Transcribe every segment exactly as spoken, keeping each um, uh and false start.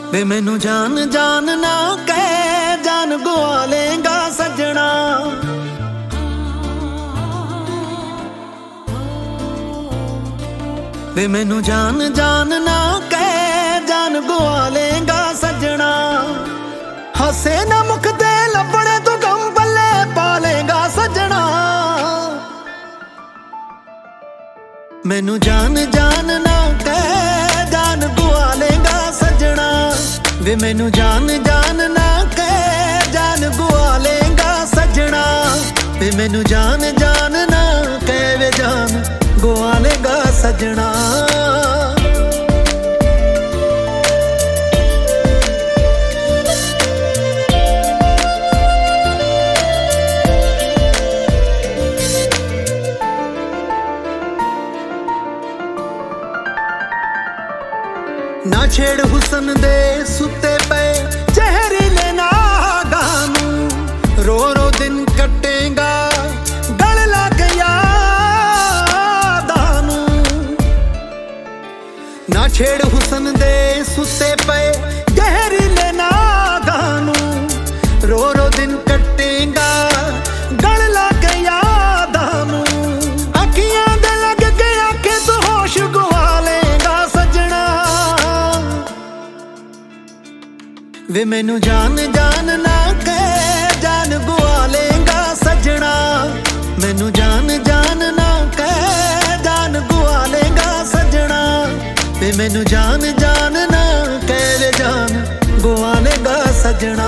ਵੇ ਮੈਨੂੰ ਜਾਨ ਜਾਨ ਨਾ ਕਹਿ, ਜਾਨ ਗਵਾ ਲੇਗਾ ਸੱਜਣਾ। ਵੇ ਮੈਨੂੰ ਜਾਨ ਜਾਨ ਨਾ ਕਹਿ, ਜਾਨ ਗਵਾ ਲੇਗਾ ਸੱਜਣਾ। ਹਾਸੇ ਨਾ ਮੁਖ ਤੇ ਲੱਭਣੇ ਤੂੰ ਗਮ ਪੱਲੇ ਪਾ ਲੇਗਾ ਸੱਜਣਾ। ਮੈਨੂੰ ਜਾਨ ਜਾਨ ਨਾ ਕਹਿ, ਜਾਨ ਗਵਾ ਲੇਗਾ ਸੱਜਣਾ। ਵੇ ਮੈਨੂੰ ਜਾਨ ਜਾਨ ਨਾ ਕਹਿ, ਜਾਨ ਗਵਾ ਲੇਗਾ ਸੱਜਣਾ। ਵੇ ਮੈਨੂੰ ਜਾਨ ਜਾਨ ਨਾ ਕਹਿ, ਵੇ ਜਾਨ ਗਵਾ ਲੇਗਾ ਸੱਜਣਾ। ਨਾ ਛੇੜ ਹੁਸਨ ਦੇ ਸੁੱਤੇ ਪਏ ਜ਼ਹਿਰੀਲੇ ਨਾਗਾਂ ਨੂੰ, ਰੋ ਰੋ ਦਿਨ ਕੱਟੇਗਾ ਗਲ ਲੱਗ ਯਾਦਾਂ ਨੂੰ। ਨਾ ਛੇੜ ਹੁਸਨ ਦੇ ਸੁੱਤੇ ਪਏ ਜ਼ਹਿਰੀਲੇ ਨਾਗਾਂ ਨੂੰ, ਰੋ ਰੋ ਦਿਨ ਕੱਟੇਗਾ ਗਲ ਲੱਗ ਯਾਦਾਂ ਨੂੰ। ਅੱਖੀਆਂ ਦੇ ਲੱਗ ਕੇ ਆਖੇ ਤੂੰ ਹੋਸ਼ ਗਵਾ ਲੇਗਾ ਸੱਜਣਾ। ਵੇ ਮੈਨੂੰ ਜਾਨ ਜਾਨ ਨਾ ਕਹਿ, ਜਾਨ ਗਵਾ ਲੇਗਾ ਸੱਜਣਾ। ਮੈਨੂੰ ਜਾਨ ਜਾਨ ਨਾ ਕਹਿ, ਜਾਨ ਗਵਾ ਲੇਗਾ ਸੱਜਣਾ। ਵੇ ਮੈਨੂੰ ਜਾਨ ਜਾਨ ਨਾ ਕਹਿ, ਵੇ ਜਾਨ ਗਵਾ ਲੇਗਾ ਸੱਜਣਾ।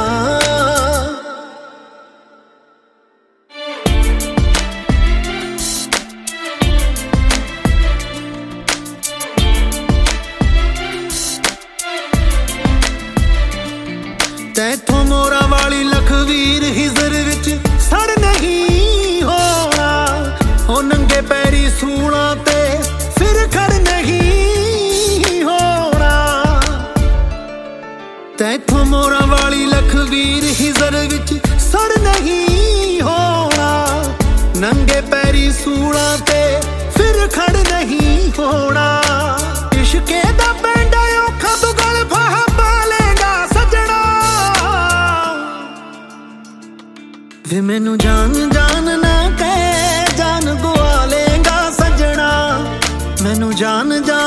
ਤੈਥੋਂ ਮੋਰਾਂ ਵਾਲੀ ਲਖਵੀਰ ਹਿਜ਼ਰ ਵਿੱਚ ਸੜ ਨਹੀਂ ਹੋਣਾ। ਹੋ ਨੰਗੇ ਪੈਰੀ ਸੂਲਾਂ ਤੇ ਫਿਰ ਖੜ ਨਹੀਂ ਹੋਣਾ। ਤੈਥੋਂ ਮੋਰਾਂ ਵਾਲੀ ਲਖਵੀਰ ਹਿਜ਼ਰ ਵਿੱਚ ਸੜ ਨਹੀਂ ਹੋਣਾ। ਨੰਗੇ ਪੈਰੀ ਸੂਲਾਂ ਤੇ ਫਿਰ ਖੜ ਨਹੀਂ ਹੋਣਾ। ਇਸ਼ਕੇ ਦਾ ਪੈਂਡਾ ਔਖਾ ਤੂੰ ਗਲ ਫਾਹਾ ਪਾ ਲੇਗਾ ਸੱਜਣਾ। ਵੇ ਮੈਨੂੰ ਜਾਨ ਜਾਨ ਨਾ ਕਹਿ, ਜਾਨ ਗਵਾ ਲੇਗਾ ਸੱਜਣਾ। ਮੈਨੂੰ ਜਾਨ ਜਾਨ